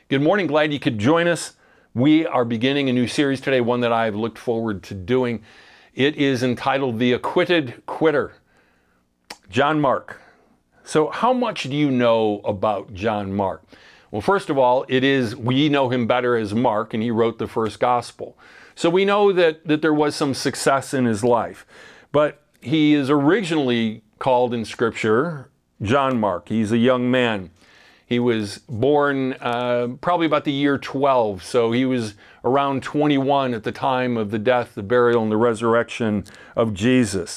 Good morning. Glad you could join us. We are beginning a new series today, one that I've looked forward to doing. It is entitled The Acquitted Quitter. John Mark. So how much do you know about John Mark? Well, first of all, we know him better as Mark, and he wrote the first gospel. So we know that there was some success in his life. But he is originally called in Scripture John Mark. He's a young man. He was born probably about the year 12, so he was around 21 at the time of the death, the burial, and the resurrection of Jesus.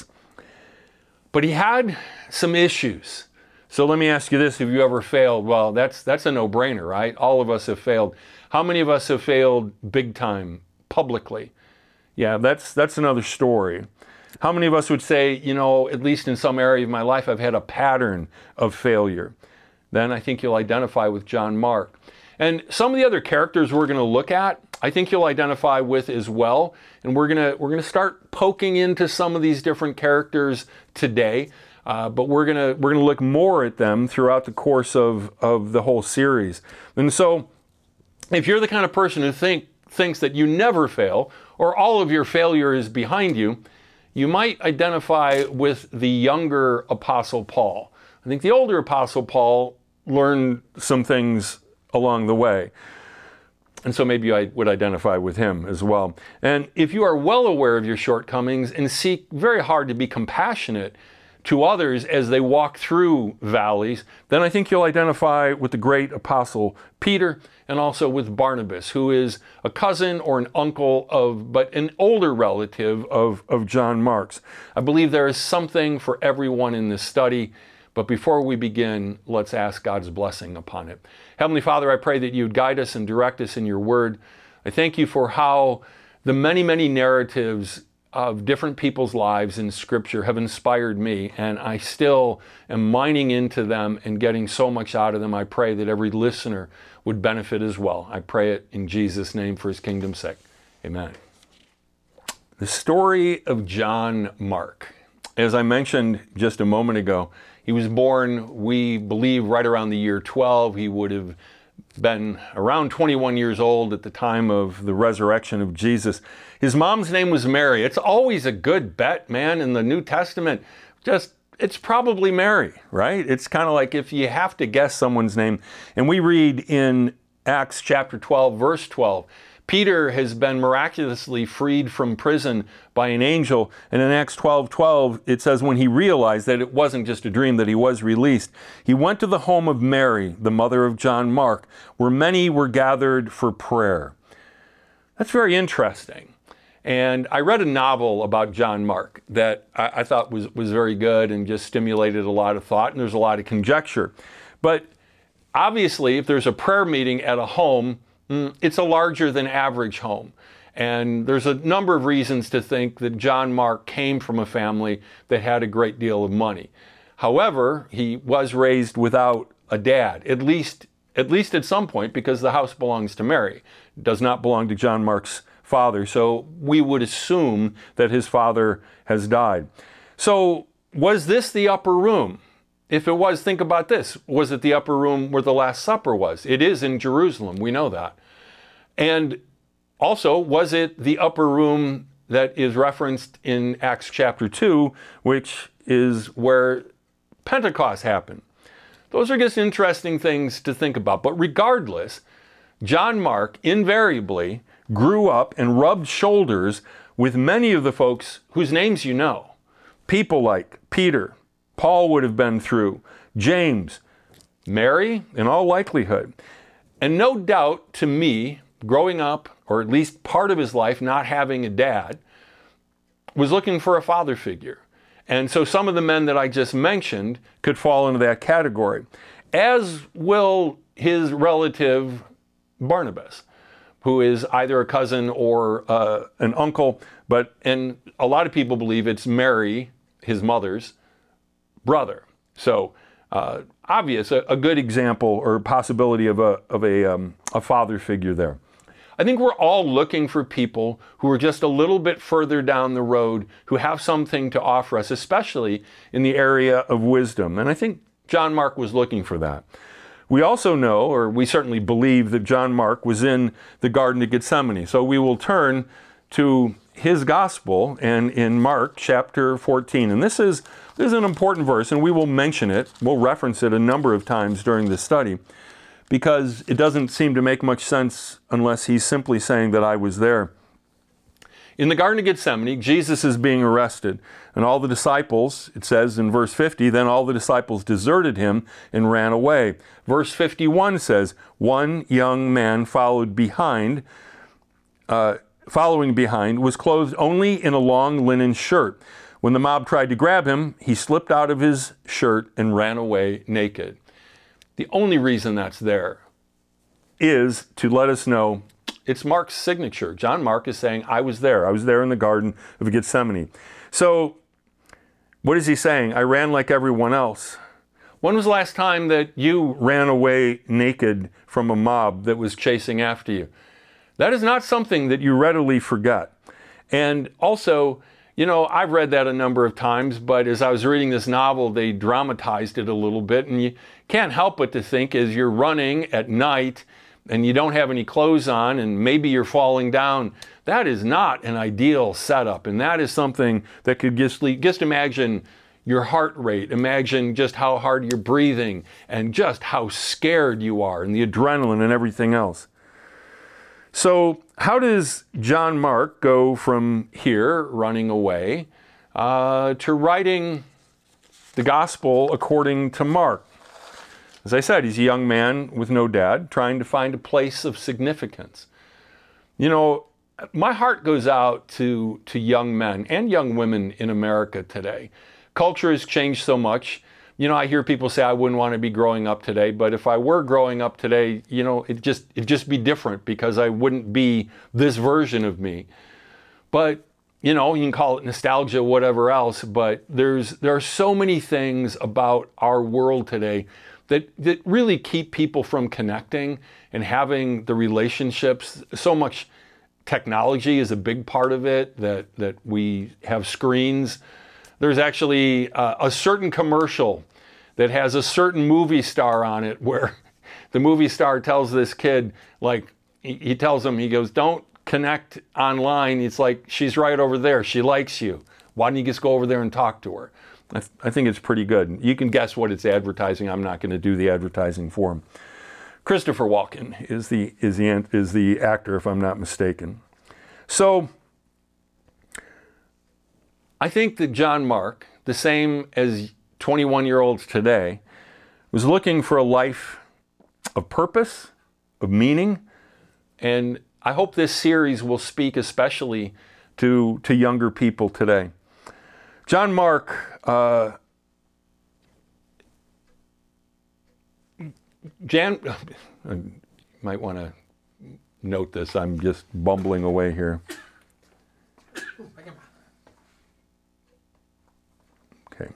But he had some issues. So let me ask you this, have you ever failed? Well, that's a no-brainer, right? All of us have failed. How many of us have failed big time, publicly? Yeah, that's another story. How many of us would say, at least in some area of my life, I've had a pattern of failure? Then I think you'll identify with John Mark. And some of the other characters we're going to look at, I think you'll identify with as well. And we're going to start poking into some of these different characters today. But we're going to look more at them throughout the course of the whole series. And so if you're the kind of person who thinks that you never fail, or all of your failure is behind you, you might identify with the younger Apostle Paul. I think the older Apostle Paul learned some things along the way. And so maybe I would identify with him as well. And if you are well aware of your shortcomings and seek very hard to be compassionate to others as they walk through valleys, then I think you'll identify with the great Apostle Peter and also with Barnabas, who is a cousin or an uncle but an older relative of John Mark's. I believe there is something for everyone in this study. But before we begin, let's ask God's blessing upon it. Heavenly Father, I pray that you would guide us and direct us in your word. I thank you for how the many, many narratives of different people's lives in Scripture have inspired me, and I still am mining into them and getting so much out of them. I pray that every listener would benefit as well. I pray it in Jesus' name for his kingdom's sake. Amen. The story of John Mark. As I mentioned just a moment ago, he was born, we believe, right around the year 12. He would have been around 21 years old at the time of the resurrection of Jesus. His mom's name was Mary. It's always a good bet, man, in the New Testament. It's probably Mary, right? It's kind of like if you have to guess someone's name. And we read in Acts chapter 12, verse 12, Peter has been miraculously freed from prison by an angel. And in Acts 12:12, it says when he realized that it wasn't just a dream, that he was released, he went to the home of Mary, the mother of John Mark, where many were gathered for prayer. That's very interesting. And I read a novel about John Mark that I thought was very good and just stimulated a lot of thought, and there's a lot of conjecture. But obviously, if there's a prayer meeting at a home, it's a larger than average home. And there's a number of reasons to think that John Mark came from a family that had a great deal of money. However, he was raised without a dad, at least at some point, because the house belongs to Mary. It does not belong to John Mark's father. So we would assume that his father has died. So was this the upper room? If it was, think about this. Was it the upper room where the Last Supper was? It is in Jerusalem. We know that. And also, was it the upper room that is referenced in Acts chapter 2, which is where Pentecost happened? Those are just interesting things to think about. But regardless, John Mark invariably grew up and rubbed shoulders with many of the folks whose names you know. People like Peter, Paul would have been through, James, Mary, in all likelihood. And no doubt to me, growing up, or at least part of his life not having a dad, was looking for a father figure. And so some of the men that I just mentioned could fall into that category, as will his relative Barnabas, who is either a cousin or an uncle, and a lot of people believe it's Mary, his mother's brother. So obvious, a good example or possibility of a father figure there. I think we're all looking for people who are just a little bit further down the road, who have something to offer us, especially in the area of wisdom. And I think John Mark was looking for that. We also know, or we certainly believe, that John Mark was in the Garden of Gethsemane. So we will turn to his gospel and in Mark chapter 14. And this is an important verse, and we will mention it. We'll reference it a number of times during the study, because it doesn't seem to make much sense unless he's simply saying that I was there. In the Garden of Gethsemane, Jesus is being arrested, and all the disciples, it says in verse 50, then all the disciples deserted him and ran away. Verse 51 says, one young man following behind, was clothed only in a long linen shirt. When the mob tried to grab him, he slipped out of his shirt and ran away naked. The only reason that's there is to let us know it's Mark's signature. John Mark is saying, I was there. I was there in the Garden of Gethsemane. So what is he saying? I ran like everyone else. When was the last time that you ran away naked from a mob that was chasing after you? That is not something that you readily forget. And also, I've read that a number of times, but as I was reading this novel, they dramatized it a little bit, and you can't help but to think as you're running at night and you don't have any clothes on and maybe you're falling down, that is not an ideal setup. And that is something that could just imagine your heart rate, imagine just how hard you're breathing and just how scared you are and the adrenaline and everything else. So how does John Mark go from here, running away, to writing the gospel according to Mark? As I said, he's a young man with no dad, trying to find a place of significance. My heart goes out to young men and young women in America today. Culture has changed so much. I hear people say I wouldn't want to be growing up today, but if I were growing up today, it'd just be different because I wouldn't be this version of me. But, you can call it nostalgia, whatever else, but there are so many things about our world today that really keep people from connecting and having the relationships. So much technology is a big part of it, that we have screens. There's actually a certain commercial that has a certain movie star on it where the movie star tells this kid, he tells him, he goes, don't connect online. It's like, she's right over there. She likes you. Why don't you just go over there and talk to her? I think it's pretty good. You can guess what it's advertising. I'm not going to do the advertising for him. Christopher Walken is the actor, if I'm not mistaken. So I think that John Mark, the same as 21-year-olds today, was looking for a life of purpose, of meaning, and I hope this series will speak especially to younger people today. John Mark, you might want to note this, I'm just bumbling away here. Okay.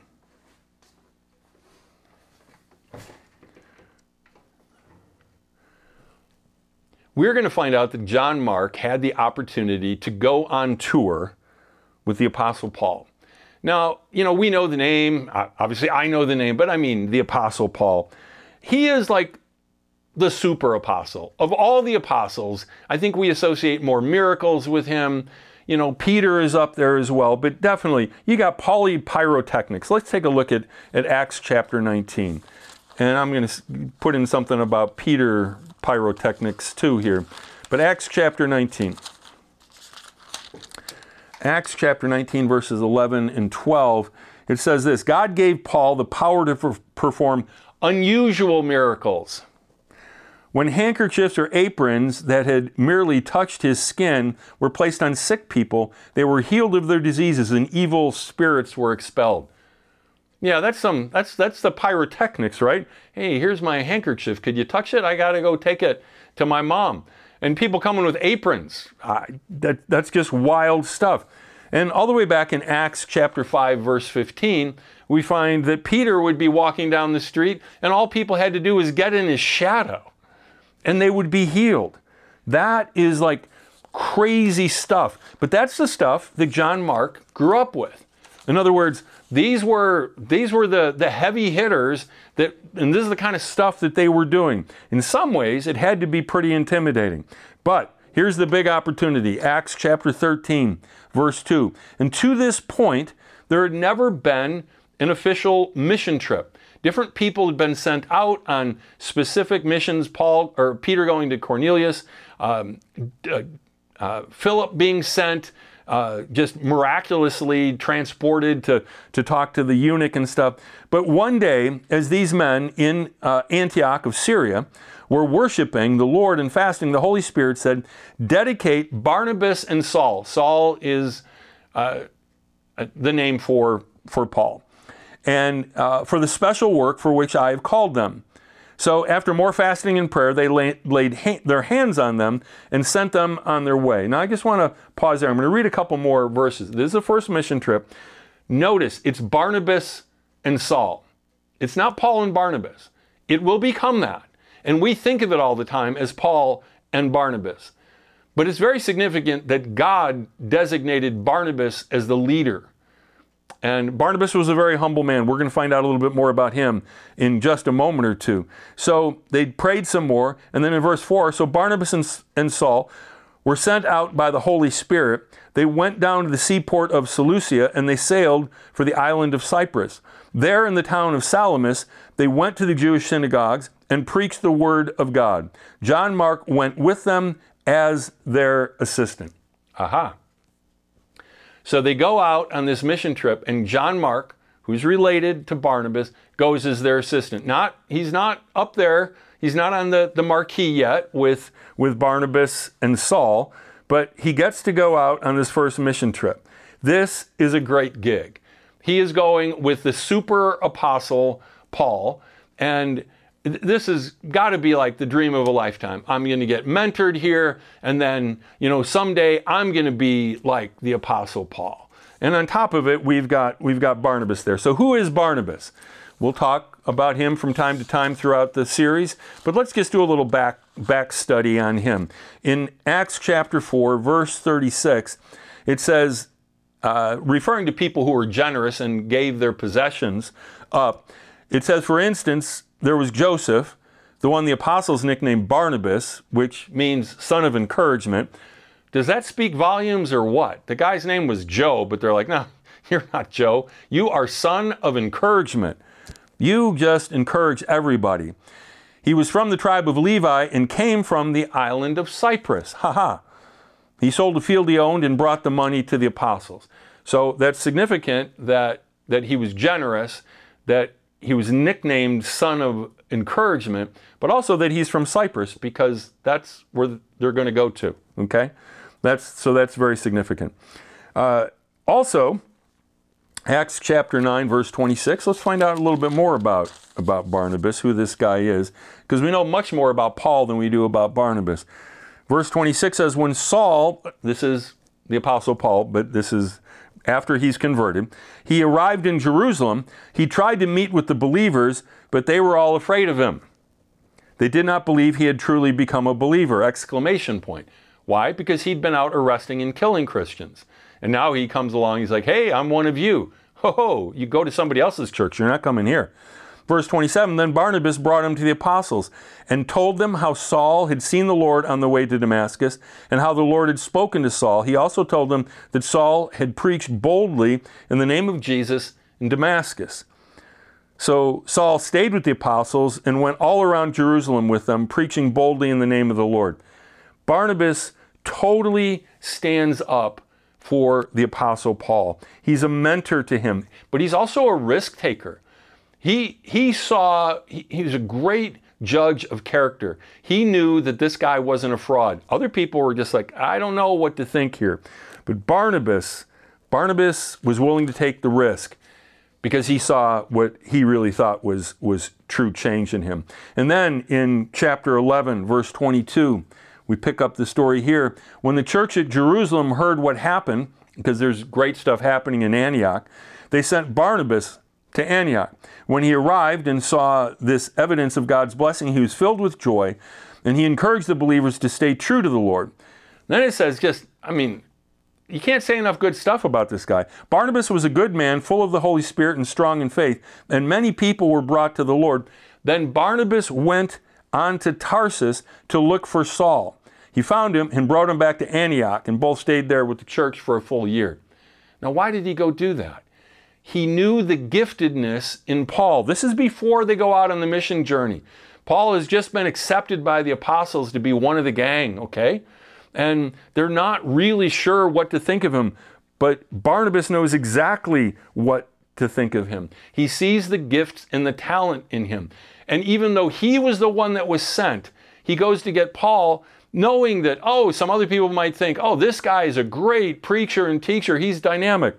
We're going to find out that John Mark had the opportunity to go on tour with the Apostle Paul. Now, we know the name, obviously I know the name, but I mean the Apostle Paul. He is like the super apostle. Of all the apostles, I think we associate more miracles with him. Peter is up there as well, but definitely you got polypyrotechnics. Let's take a look at Acts chapter 19. And I'm going to put in something about Peter pyrotechnics too here. But Acts chapter 19. Acts chapter 19, verses 11 and 12, it says this: God gave Paul the power to perform unusual miracles. When handkerchiefs or aprons that had merely touched his skin were placed on sick people, they were healed of their diseases and evil spirits were expelled. Yeah, that's the pyrotechnics, right? Hey, here's my handkerchief. Could you touch it? I got to go take it to my mom. And people coming with aprons. That's just wild stuff. And all the way back in Acts chapter 5, verse 15, we find that Peter would be walking down the street and all people had to do was get in his shadow and they would be healed. That is like crazy stuff. But that's the stuff that John Mark grew up with. In other words, These were the heavy hitters and this is the kind of stuff that they were doing. In some ways, it had to be pretty intimidating. But here's the big opportunity. Acts chapter 13, verse 2. And to this point, there had never been an official mission trip. Different people had been sent out on specific missions. Peter going to Cornelius, Philip being sent, just miraculously transported to talk to the eunuch and stuff. But one day, as these men in Antioch of Syria were worshiping the Lord and fasting, the Holy Spirit said, dedicate Barnabas and Saul. Saul is the name for Paul. And for the special work for which I have called them. So after more fasting and prayer, they laid their hands on them and sent them on their way. Now I just want to pause there. I'm going to read a couple more verses. This is the first mission trip. Notice it's Barnabas and Saul. It's not Paul and Barnabas. It will become that. And we think of it all the time as Paul and Barnabas. But it's very significant that God designated Barnabas as the leader. And Barnabas was a very humble man. We're going to find out a little bit more about him in just a moment or two. So they prayed some more. And then in verse 4, so Barnabas and Saul were sent out by the Holy Spirit. They went down to the seaport of Seleucia and they sailed for the island of Cyprus. There in the town of Salamis, they went to the Jewish synagogues and preached the word of God. John Mark went with them as their assistant. Aha. So they go out on this mission trip, and John Mark, who's related to Barnabas, goes as their assistant. He's not up there, he's not on the marquee yet with Barnabas and Saul, but he gets to go out on this first mission trip. This is a great gig. He is going with the super apostle Paul, and this has got to be like the dream of a lifetime. I'm going to get mentored here, and then, someday I'm going to be like the Apostle Paul. And on top of it, we've got Barnabas there. So who is Barnabas? We'll talk about him from time to time throughout the series, but let's just do a little back study on him. In Acts chapter 4, verse 36, it says, referring to people who were generous and gave their possessions up, it says, for instance, there was Joseph, the one the apostles nicknamed Barnabas, which means son of encouragement. Does that speak volumes or what? The guy's name was Joe, but they're like, no, you're not Joe. You are son of encouragement. You just encourage everybody. He was from the tribe of Levi and came from the island of Cyprus. He sold a field he owned and brought the money to the apostles. So that's significant that he was generous, that he was nicknamed son of encouragement, but also that he's from Cyprus because that's where they're going to go to, okay? That's very significant. Also, Acts chapter 9, verse 26, let's find out a little bit more about Barnabas, who this guy is, because we know much more about Paul than we do about Barnabas. Verse 26 says, when Saul, this is the Apostle Paul, but this is after he's converted, he arrived in Jerusalem. He tried to meet with the believers, but they were all afraid of him. They did not believe he had truly become a believer! Exclamation point. Why? Because he'd been out arresting and killing Christians. And now he comes along, he's like, hey, I'm one of you. Ho, you go to somebody else's church, you're not coming here. Verse 27, then Barnabas brought him to the apostles and told them how Saul had seen the Lord on the way to Damascus and how the Lord had spoken to Saul. He also told them that Saul had preached boldly in the name of Jesus in Damascus. So Saul stayed with the apostles and went all around Jerusalem with them, preaching boldly in the name of the Lord. Barnabas totally stands up for the apostle Paul. He's a mentor to him, but he's also a risk taker. He was a great judge of character. He knew that this guy wasn't a fraud. Other people were just like, I don't know what to think here. But Barnabas was willing to take the risk because he saw what he really thought was true change in him. And then in chapter 11, verse 22, we pick up the story here. When the church at Jerusalem heard what happened, because there's great stuff happening in Antioch, they sent Barnabas to Antioch. When he arrived and saw this evidence of God's blessing, he was filled with joy, and he encouraged the believers to stay true to the Lord. Then it says you can't say enough good stuff about this guy. Barnabas was a good man, full of the Holy Spirit and strong in faith, and many people were brought to the Lord. Then Barnabas went on to Tarsus to look for Saul. He found him and brought him back to Antioch, and both stayed there with the church for a full year. Now, why did he go do that? He knew the giftedness in Paul. This is before they go out on the mission journey. Paul has just been accepted by the apostles to be one of the gang, okay? And they're not really sure what to think of him, but Barnabas knows exactly what to think of him. He sees the gifts and the talent in him. And even though he was the one that was sent, he goes to get Paul, knowing that, oh, some other people might think, oh, this guy is a great preacher and teacher. He's dynamic.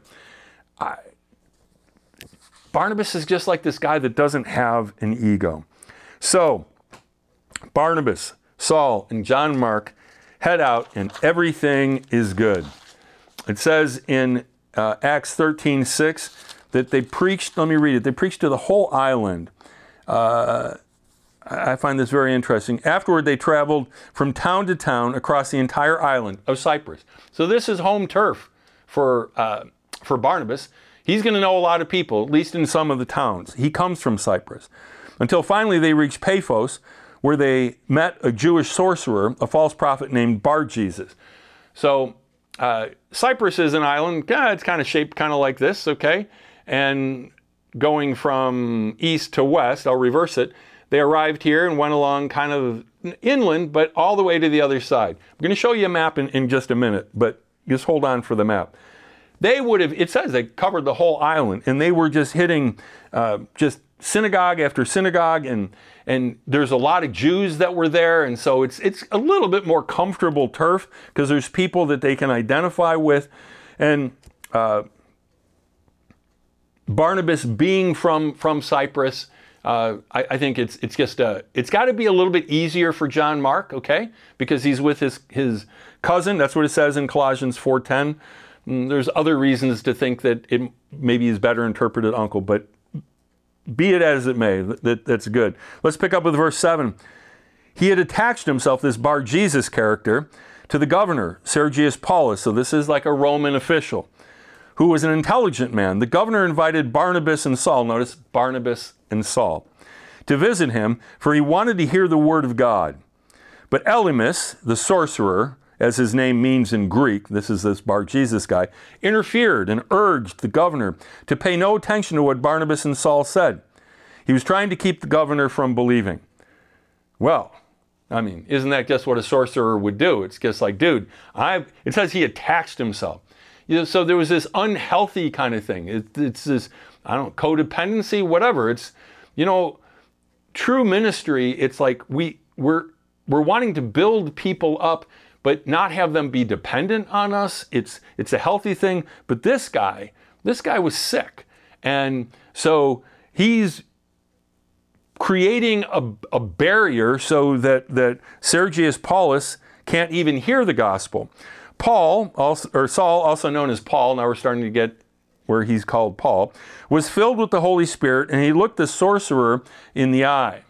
Barnabas is just like this guy that doesn't have an ego. So, Barnabas, Saul, and John Mark head out, and everything is good. It says in Acts 13:6 that they preached, let me read it, they preached to the whole island. I find this very interesting. Afterward, they traveled from town to town across the entire island of Cyprus. So this is home turf for Barnabas. He's going to know a lot of people, at least in some of the towns. He comes from Cyprus. Until finally they reached Paphos, where they met a Jewish sorcerer, a false prophet named Bar-Jesus. So Cyprus is an island. It's kind of shaped kind of like this, okay? And going from east to west, I'll reverse it, they arrived here and went along kind of inland, but all the way to the other side. I'm going to show you a map in just a minute, but just hold on for the map. They would have, it says they covered the whole island, and they were just hitting just synagogue after synagogue, and there's a lot of Jews that were there, and so it's a little bit more comfortable turf because there's people that they can identify with. And Barnabas being from Cyprus, I think it's just it's got to be a little bit easier for John Mark, okay, because he's with his cousin. That's what it says in Colossians 4:10. There's other reasons to think that it maybe is better interpreted uncle, but be it as it may, that's good. Let's pick up with verse 7. He had attached himself, this Bar-Jesus character, to the governor, Sergius Paulus. So this is like a Roman official who was an intelligent man. The governor invited Barnabas and Saul, notice Barnabas and Saul, to visit him, for he wanted to hear the word of God. But Elymas, the sorcerer, as his name means in Greek, this is this Bar-Jesus guy, interfered and urged the governor to pay no attention to what Barnabas and Saul said. He was trying to keep the governor from believing. Well, I mean, isn't that just what a sorcerer would do? It's just like, dude, it says he attached himself. So there was this unhealthy kind of thing. It's this, I don't know, codependency, whatever. It's, true ministry, it's like we're wanting to build people up, but not have them be dependent on us. It's a healthy thing. But this guy was sick. And so he's creating a barrier so that Sergius Paulus can't even hear the gospel. Saul, also known as Paul, now we're starting to get where he's called Paul, was filled with the Holy Spirit, and he looked the sorcerer in the eye.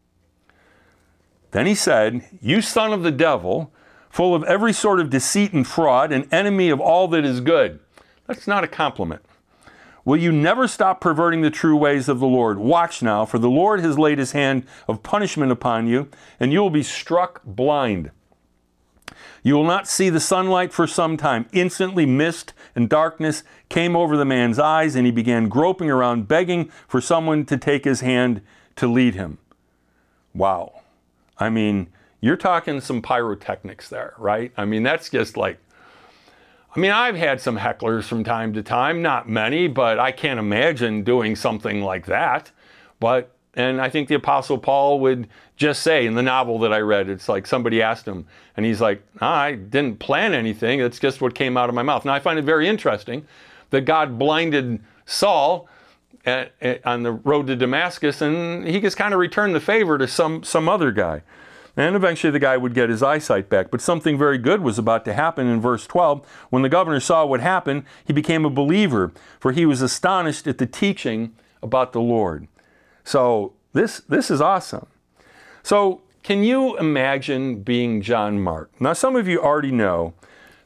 Then he said, "You son of the devil, full of every sort of deceit and fraud, an enemy of all that is good." That's not a compliment. "Will you never stop perverting the true ways of the Lord? Watch now, for the Lord has laid his hand of punishment upon you, and you will be struck blind. You will not see the sunlight for some time." Instantly, mist and darkness came over the man's eyes, and he began groping around, begging for someone to take his hand to lead him. Wow. I mean, you're talking some pyrotechnics there, right? I mean, that's just like, I've had some hecklers from time to time, not many, but I can't imagine doing something like that. And I think the Apostle Paul would just say in the novel that I read, it's like somebody asked him, and he's like, I didn't plan anything. It's just what came out of my mouth. Now, I find it very interesting that God blinded Saul on the road to Damascus, and he just kind of returned the favor to some other guy. And eventually the guy would get his eyesight back. But something very good was about to happen in verse 12. When the governor saw what happened, he became a believer, for he was astonished at the teaching about the Lord. So this is awesome. So can you imagine being John Mark? Now, some of you already know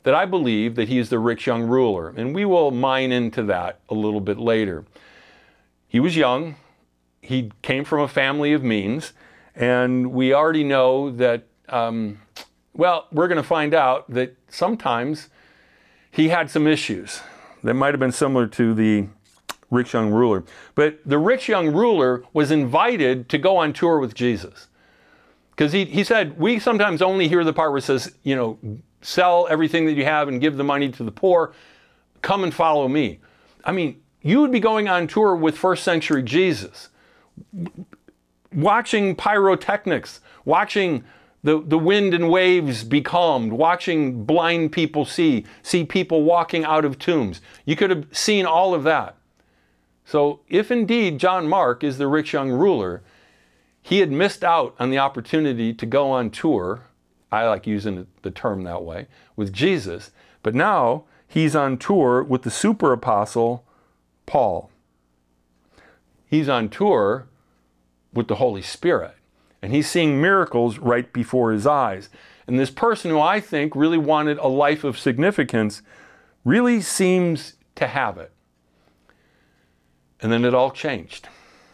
that I believe that he is the rich young ruler. And we will mine into that a little bit later. He was young. He came from a family of means. And we already know that, well, we're going to find out that sometimes he had some issues that might have been similar to the rich young ruler. But the rich young ruler was invited to go on tour with Jesus. Because he said, we sometimes only hear the part where it says, sell everything that you have and give the money to the poor. Come and follow me. I mean, you would be going on tour with first century Jesus, watching pyrotechnics, watching the wind and waves be calmed, watching blind people see people walking out of tombs. You could have seen all of that. So if indeed John Mark is the rich young ruler, he had missed out on the opportunity to go on tour, I like using the term that way, with Jesus, but now he's on tour with the super apostle Paul. He's on tour with the Holy Spirit, and he's seeing miracles right before his eyes. And this person who I think really wanted a life of significance really seems to have it. And then it all changed.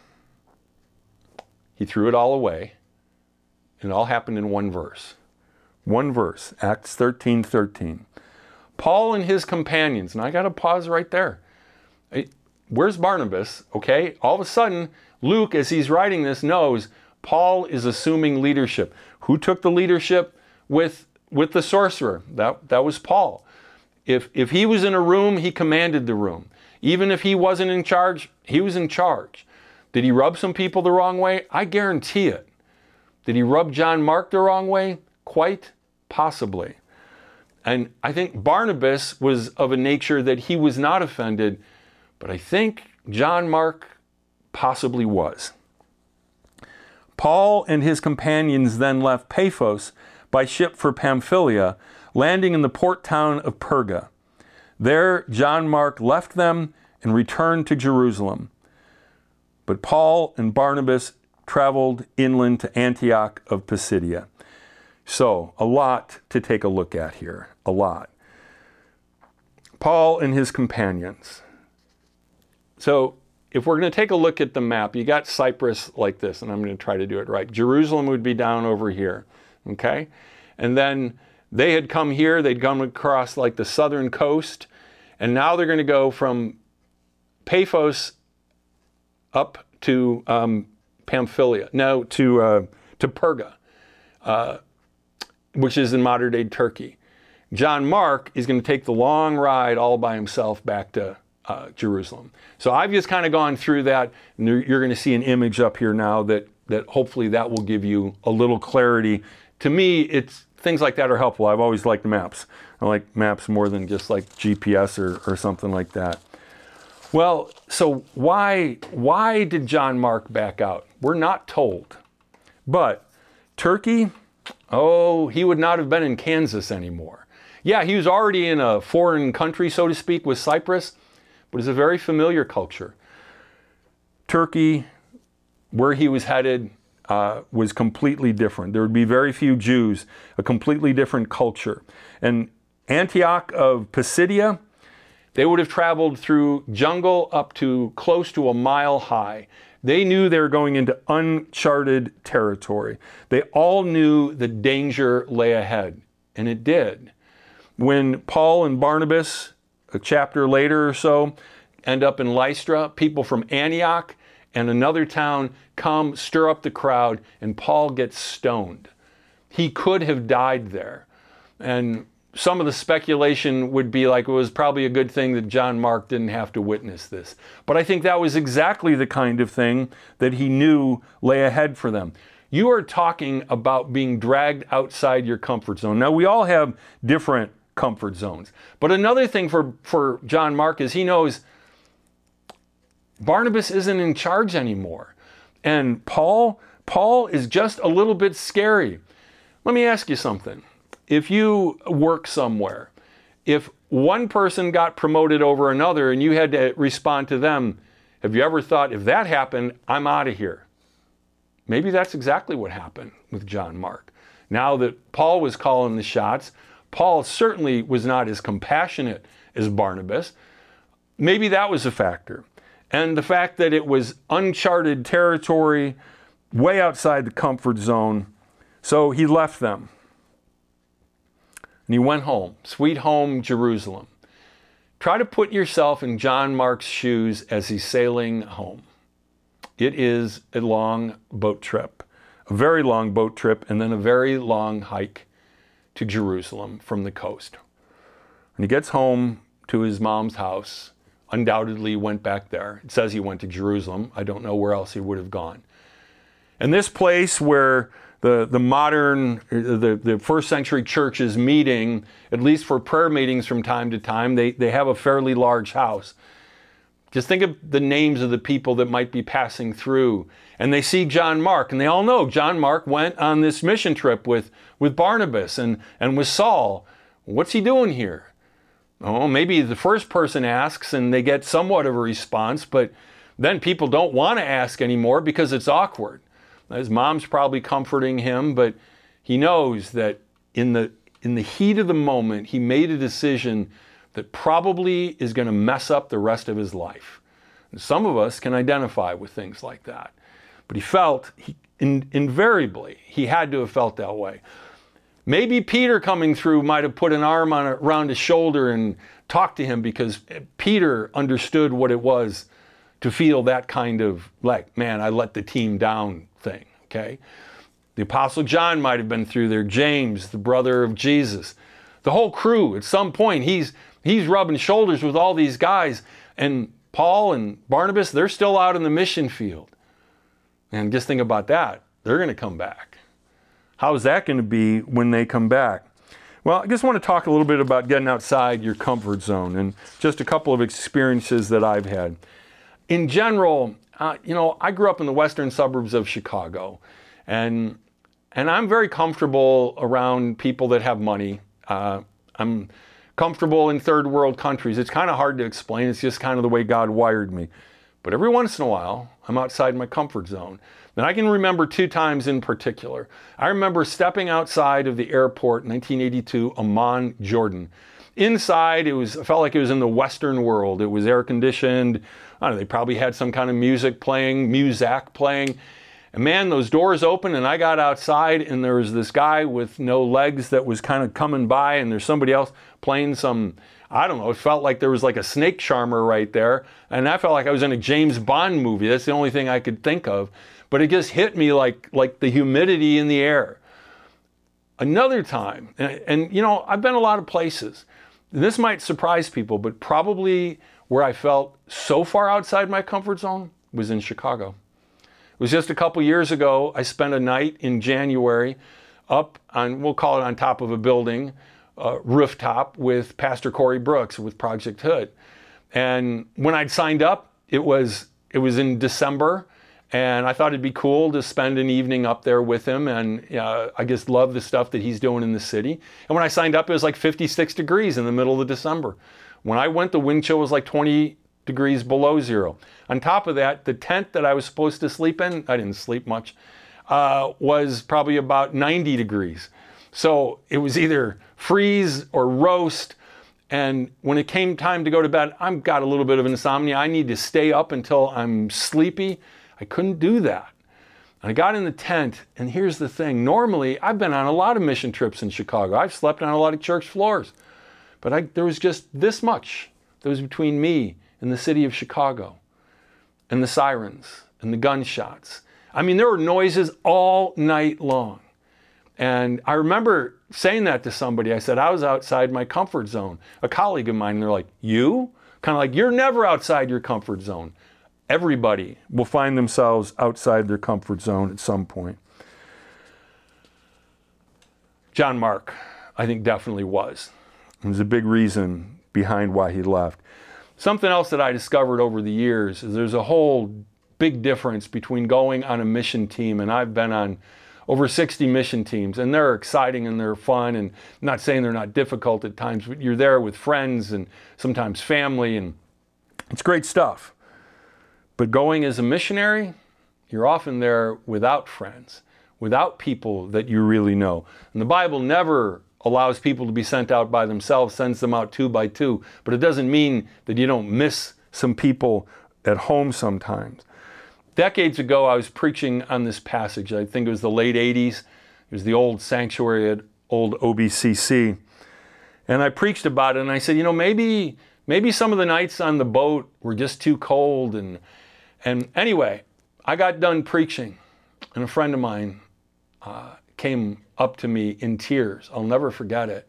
He threw it all away, and it all happened in one verse. One verse, Acts 13:13. Paul and his companions, and I got to pause right there. Where's Barnabas? Okay, all of a sudden, Luke, as he's writing this, knows Paul is assuming leadership. Who took the leadership with the sorcerer? That was Paul. If he was in a room, he commanded the room. Even if he wasn't in charge, he was in charge. Did he rub some people the wrong way? I guarantee it. Did he rub John Mark the wrong way? Quite possibly. And I think Barnabas was of a nature that he was not offended, but I think John Mark possibly was. Paul and his companions then left Paphos by ship for Pamphylia, landing in the port town of Perga. There, John Mark left them and returned to Jerusalem. But Paul and Barnabas traveled inland to Antioch of Pisidia. So, a lot to take a look at here. A lot. Paul and his companions. So, if we're going to take a look at the map, you got Cyprus like this, and I'm going to try to do it right. Jerusalem would be down over here, okay? And then they had come here, they'd come across like the southern coast, and now they're going to go from Paphos up to Pamphylia, no, to Perga, which is in modern-day Turkey. John Mark is going to take the long ride all by himself back to Jerusalem. So I've just kind of gone through that, and you're going to see an image up here now that hopefully that will give you a little clarity. To me, it's things like that are helpful. I've always liked maps. I like maps more than just like GPS or something like that. Well, so why did John Mark back out? We're not told. But Turkey, he would not have been in Kansas anymore. Yeah, he was already in a foreign country, so to speak, with Cyprus, but it's a very familiar culture. Turkey, where he was headed, was completely different. There would be very few Jews, a completely different culture. And Antioch of Pisidia, they would have traveled through jungle up to close to a mile high. They knew they were going into uncharted territory. They all knew the danger lay ahead, and it did. When Paul and Barnabas, a chapter later or so, end up in Lystra, people from Antioch and another town come, stir up the crowd, and Paul gets stoned. He could have died there. And some of the speculation would be like it was probably a good thing that John Mark didn't have to witness this. But I think that was exactly the kind of thing that he knew lay ahead for them. You are talking about being dragged outside your comfort zone. Now, we all have different comfort zones. But another thing for John Mark is he knows Barnabas isn't in charge anymore. And Paul is just a little bit scary. Let me ask you something. If you work somewhere, if one person got promoted over another and you had to respond to them, have you ever thought, if that happened, I'm out of here? Maybe that's exactly what happened with John Mark. Now that Paul was calling the shots, Paul certainly was not as compassionate as Barnabas. Maybe that was a factor. And the fact that it was uncharted territory, way outside the comfort zone. So he left them. And he went home. Sweet home, Jerusalem. Try to put yourself in John Mark's shoes as he's sailing home. It is a long boat trip, a very long boat trip, and then a very long hike to Jerusalem from the coast. And he gets home to his mom's house. Undoubtedly went back there. It says he went to Jerusalem. I don't know where else he would have gone. And this place where the modern, the first century church is meeting, at least for prayer meetings from time to time, they have a fairly large house. Just think of the names of the people that might be passing through. And they see John Mark, and they all know John Mark went on this mission trip with Barnabas and with Saul. What's he doing here? Oh, maybe the first person asks and they get somewhat of a response, but then people don't want to ask anymore because it's awkward. His mom's probably comforting him, but he knows that in the heat of the moment, he made a decision that probably is going to mess up the rest of his life. And some of us can identify with things like that. But he felt, invariably, he had to have felt that way. Maybe Peter coming through might have put an arm around his shoulder and talked to him because Peter understood what it was to feel that kind of like, man, I let the team down thing, okay? The Apostle John might have been through there, James, the brother of Jesus. The whole crew, at some point, he's rubbing shoulders with all these guys, and Paul and Barnabas, they're still out in the mission field. And just think about that. They're going to come back. How is that going to be when they come back? Well, I just want to talk a little bit about getting outside your comfort zone and just a couple of experiences that I've had. In general, I grew up in the western suburbs of Chicago, and I'm very comfortable around people that have money. I'm comfortable in third world countries. It's kind of hard to explain. It's just kind of the way God wired me. But every once in a while, I'm outside my comfort zone. And I can remember 2 times in particular. I remember stepping outside of the airport in 1982, Amman, Jordan. Inside, I felt like it was in the Western world. It was air conditioned. I don't know, they probably had some kind of music playing, muzak playing. And man, those doors opened and I got outside and there was this guy with no legs that was kind of coming by, and there's somebody else playing some, I don't know, it felt like there was like a snake charmer right there. And I felt like I was in a James Bond movie. That's the only thing I could think of. But it just hit me like the humidity in the air. Another time, and I've been a lot of places. This might surprise people, but probably where I felt so far outside my comfort zone was in Chicago. It was just a couple years ago, I spent a night in January up on, we'll call it on top of a building, rooftop with Pastor Corey Brooks with Project Hood. And when I'd signed up, it was in December, and I thought it'd be cool to spend an evening up there with him, and I just love the stuff that he's doing in the city. And when I signed up, it was like 56 degrees in the middle of December. When I went, the wind chill was like 20 degrees below zero. On top of that, the tent that I was supposed to sleep in, I didn't sleep much, was probably about 90 degrees. So it was either freeze or roast. And when it came time to go to bed, I've got a little bit of insomnia. I need to stay up until I'm sleepy. I couldn't do that. And I got in the tent, and here's the thing. Normally, I've been on a lot of mission trips in Chicago. I've slept on a lot of church floors. But there was just this much that was between me and the city of Chicago, and the sirens, and the gunshots. I mean, there were noises all night long. And I remember saying that to somebody. I said, I was outside my comfort zone. A colleague of mine, they're like, you? Kind of like, you're never outside your comfort zone. Everybody will find themselves outside their comfort zone at some point. John Mark, I think, definitely was. There's a big reason behind why he left. Something else that I discovered over the years is there's a whole big difference between going on a mission team, and I've been on over 60 mission teams, and they're exciting and they're fun, and I'm not saying they're not difficult at times, but you're there with friends and sometimes family, and it's great stuff. But going as a missionary, you're often there without friends, without people that you really know. And the Bible never allows people to be sent out by themselves, sends them out 2 by 2. But it doesn't mean that you don't miss some people at home sometimes. Decades ago, I was preaching on this passage. I think it was the late 80s. It was the old sanctuary at old OBCC. And I preached about it, and I said, maybe some of the nights on the boat were just too cold. And anyway, I got done preaching, and a friend of mine came up to me in tears. I'll never forget it.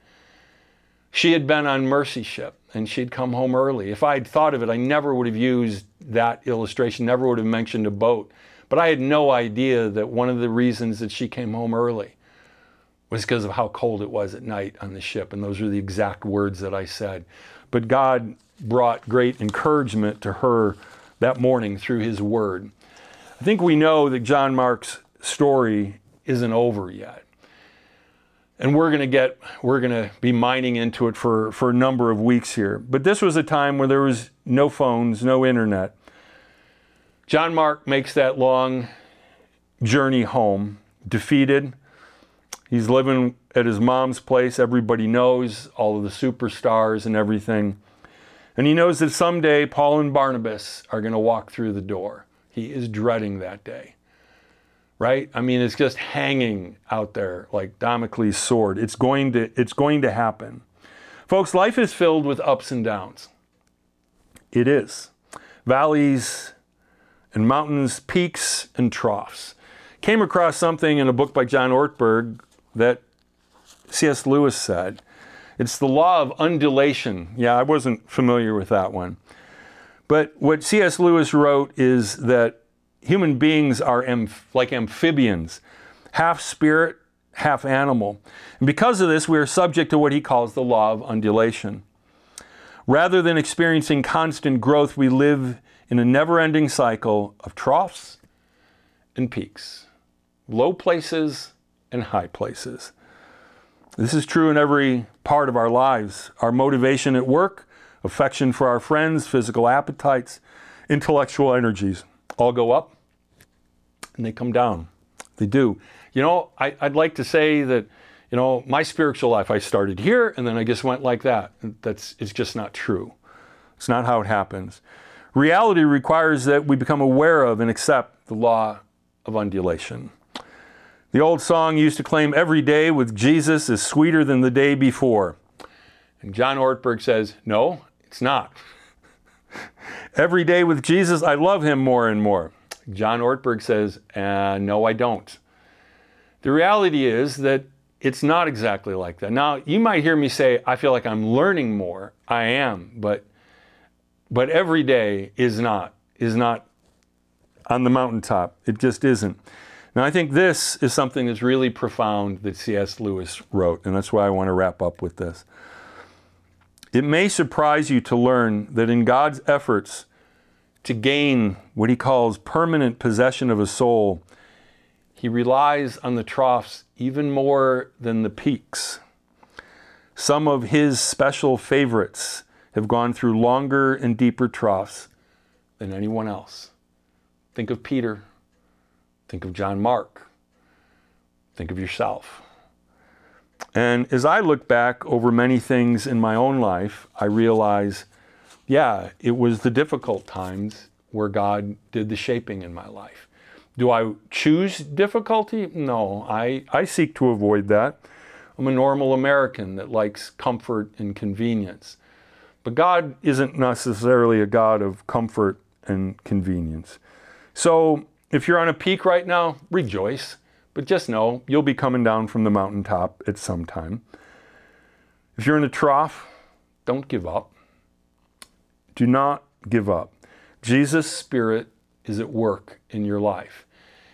She had been on Mercy Ship, and she'd come home early. If I'd thought of it, I never would have used that illustration, never would have mentioned a boat. But I had no idea that one of the reasons that she came home early was because of how cold it was at night on the ship. And those are the exact words that I said. But God brought great encouragement to her that morning through his word. I think we know that John Mark's story isn't over yet. And we're going to be mining into it for a number of weeks here. But this was a time where there was no phones, no internet. John Mark makes that long journey home, defeated. He's living at his mom's place. Everybody knows, all of the superstars and everything. And he knows that someday Paul and Barnabas are going to walk through the door. He is dreading that day. Right? I mean, it's just hanging out there like Damocles' sword. It's going to happen. Folks, life is filled with ups and downs. It is. Valleys and mountains, peaks and troughs. Came across something in a book by John Ortberg that C.S. Lewis said. It's the law of undulation. Yeah, I wasn't familiar with that one. But what C.S. Lewis wrote is that human beings are like amphibians, half spirit, half animal. And because of this, we are subject to what he calls the law of undulation. Rather than experiencing constant growth, we live in a never-ending cycle of troughs and peaks, low places and high places. This is true in every part of our lives. Our motivation at work, affection for our friends, physical appetites, intellectual energies all go up and they come down. They do. I'd like to say that, my spiritual life, I started here and then I just went like that. It's just not true. It's not how it happens. Reality requires that we become aware of and accept the law of undulation. The old song used to claim every day with Jesus is sweeter than the day before. And John Ortberg says, no, it's not. Every day with Jesus, I love him more and more. John Ortberg says, no, I don't. The reality is that it's not exactly like that. Now, you might hear me say, I feel like I'm learning more. I am, but every day is not on the mountaintop. It just isn't. Now, I think this is something that's really profound that C.S. Lewis wrote, and that's why I want to wrap up with this. It may surprise you to learn that in God's efforts to gain what he calls permanent possession of a soul, he relies on the troughs even more than the peaks. Some of his special favorites have gone through longer and deeper troughs than anyone else. Think of Peter. Think of John Mark. Think of yourself. And as I look back over many things in my own life, I realize, it was the difficult times where God did the shaping in my life. Do I choose difficulty? No, I seek to avoid that. I'm a normal American that likes comfort and convenience. But God isn't necessarily a God of comfort and convenience. So if you're on a peak right now, rejoice. But just know you'll be coming down from the mountaintop at some time. If you're in a trough, don't give up. Do not give up. Jesus' Spirit is at work in your life.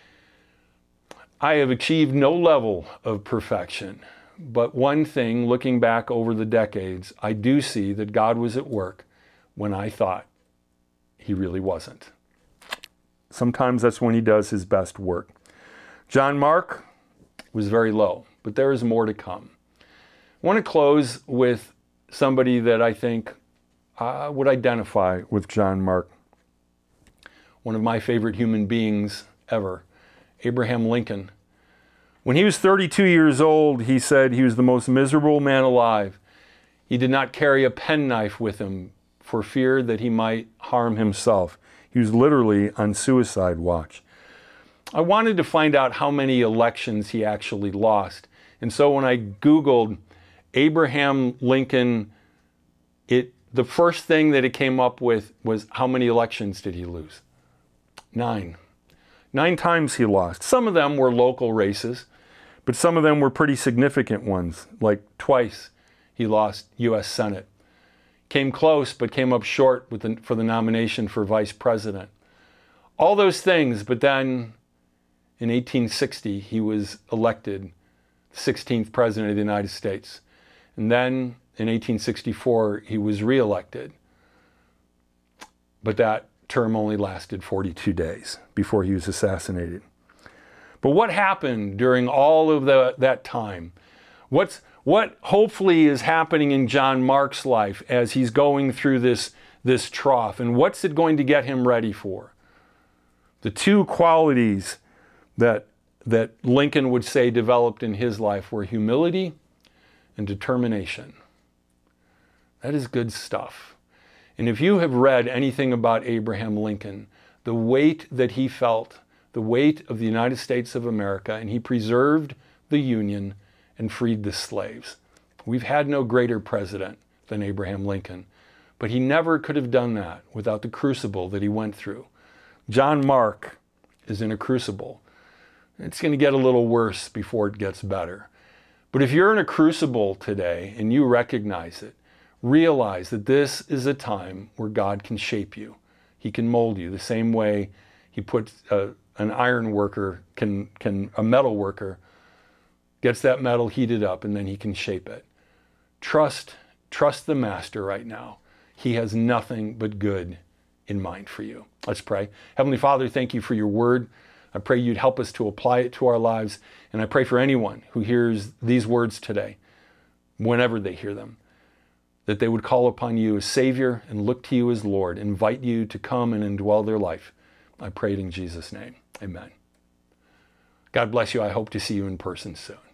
I have achieved no level of perfection, but one thing, looking back over the decades, I do see that God was at work when I thought he really wasn't. Sometimes that's when he does his best work. John Mark was very low, but there is more to come. I want to close with somebody that I think would identify with John Mark. One of my favorite human beings ever, Abraham Lincoln, When he was 32 years old, he said he was the most miserable man alive. He did not carry a penknife with him for fear that he might harm himself. He was literally on suicide watch. I wanted to find out how many elections he actually lost. And so when I Googled Abraham Lincoln, the first thing that it came up with was how many elections did he lose? 9. 9 times he lost. Some of them were local races, but some of them were pretty significant ones, like twice he lost U.S. Senate. Came close, but came up short for the nomination for vice president. All those things, but then in 1860, he was elected 16th president of the United States. And then in 1864, he was reelected. But that term only lasted 42 days before he was assassinated. But what happened during all of that time? What hopefully is happening in John Mark's life as he's going through this trough? And what's it going to get him ready for? The 2 qualities that Lincoln would say developed in his life were humility and determination. That is good stuff. And if you have read anything about Abraham Lincoln, the weight that he felt, the weight of the United States of America, and he preserved the Union and freed the slaves. We've had no greater president than Abraham Lincoln, but he never could have done that without the crucible that he went through. John Mark is in a crucible. It's going to get a little worse before it gets better. But if you're in a crucible today and you recognize it, realize that this is a time where God can shape you. He can mold you the same way he puts an iron worker, a metal worker, gets that metal heated up and then he can shape it. Trust the Master right now. He has nothing but good in mind for you. Let's pray. Heavenly Father, thank you for your word. I pray you'd help us to apply it to our lives. And I pray for anyone who hears these words today, whenever they hear them, that they would call upon you as Savior and look to you as Lord, invite you to come and indwell their life. I pray it in Jesus' name. Amen. God bless you. I hope to see you in person soon.